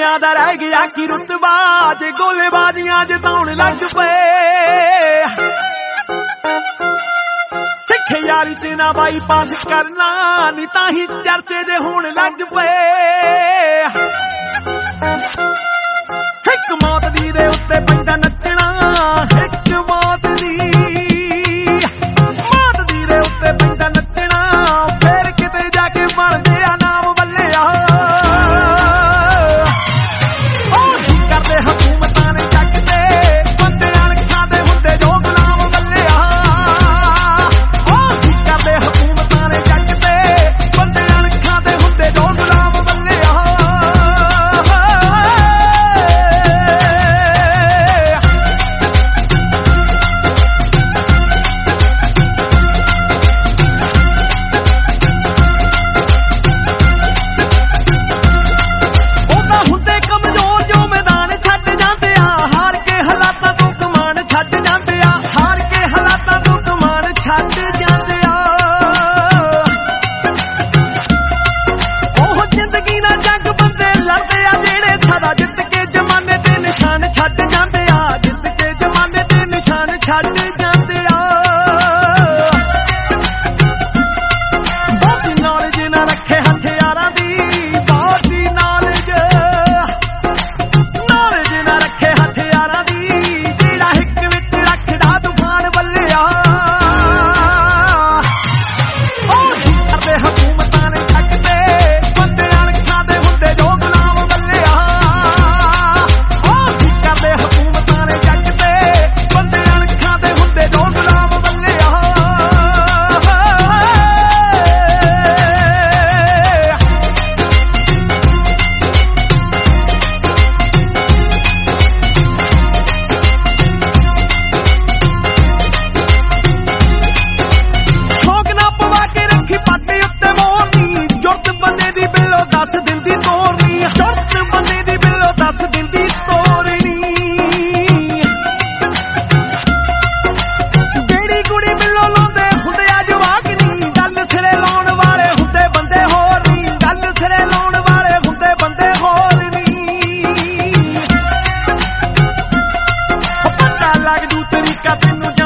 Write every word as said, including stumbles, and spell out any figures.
ਸਿੱਖਿਆ ਦਾ ਰਹਿ ਗਿਆ ਕਿ ਰੁਤਬਾ ਜੇ ਗੋਲੇਬਾਜ਼ੀਆਂ ਜਿਤਾਉਣ ਲੱਗ ਪਏ। ਸਿੱਖੇ ਯਾਰੀ ਚ ਨਾ ਬਾਈ ਪਾਸ ਕਰਨਾ ਨੀ ਤਾਂ ਹੀ ਚਰਚੇ ਜੇ ਹੋਣ ਲੱਗ ਪਏ। ਇੱਕ ਮੌਤ ਦੀ ਦੇ ਉੱਤੇ ਪੈਂਦਾ ਨੱਚਣਾ, ਇੱਕ ਮੌਤ ਦੀ ਮੌਤ ਦੀ ਦੇ ਉੱਤੇ ਪੈਂਦਾ ਨੱਚਣਾ, ਫੇਰ ਕਿਤੇ ਜਾ ਕੇ ਬਣਦੇ ਆ ਨਾਮ ਬੱਲਿਆ। ਉਹ ਕੀ ਕਰਦੇ ਹਕੂਮਤਾਂ ਨੇ ਜੱਗ ਤੇ ਬੰਦੇ ਅਣਖਾਂ ਦੇ ਹੁੰਦੇ ਜੋ ਗੁਲਾਮ ਬੱਲਿਆ। ਉਹ ਕੀ ਕਰਦੇ ਹਕੂਮਤਾਂ ਨੇ ਜੱਗ ਤੇ ਬੰਦੇ ਅਣਖਾਂ ਦੇ ਹੁੰਦੇ ਜੋ ਗੁਲਾਮ ਬੱਲਿਆ। ਛੱਡ ਜਾਂਦੇ ਆ ਬਹੁਤੀ ਨੌਲੇਜ ਨਾ ਰੱਖੇ ਹਥਿਆਰਾਂ ਦੀ, ਬਹੁਤੀ ਨੌਲੇਜ ਨੌਲੇਜ ਨਾ ਰੱਖੇ ਹਥਿਆਰਾਂ ਦੀ, ਜਿਹੜਾ ਹਿੱਕ ਵਿੱਚ ਰੱਖਦਾ ਤੂਫਾਨ ਬੱਲਿਆ। ਉਹ ਕੀ ਕਰਦੇ ਹਕੂਮਤਾਂ ਨੇ ਜੱਗ ਤੇ ਬੰਦੇ ਅਣਖਾਂ ਦੇ ਹੁੰਦੇ ਜੋ ਗੁਲਾਮ ਬੱਲਿਆ। ਉਹ ਕੀ ਕਰਦੇ ਹਕੂਮਤਾਂ ਨੇ ਜੱਗ ਤੇ ਬੰਦੇ ਤਰੀਕਾ ਤੈਨੂੰ